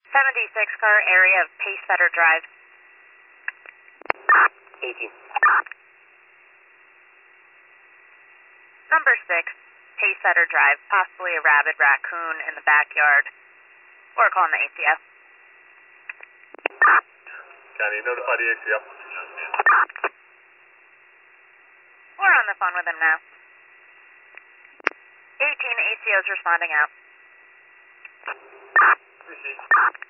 76 car area of Pacesetter Drive. 18. Number 6, Pacesetter Drive, possibly a rabid raccoon in the backyard. We're calling the ACF. County, notify the ACF. We're on the phone with him now. 18 ACO's responding out. Received.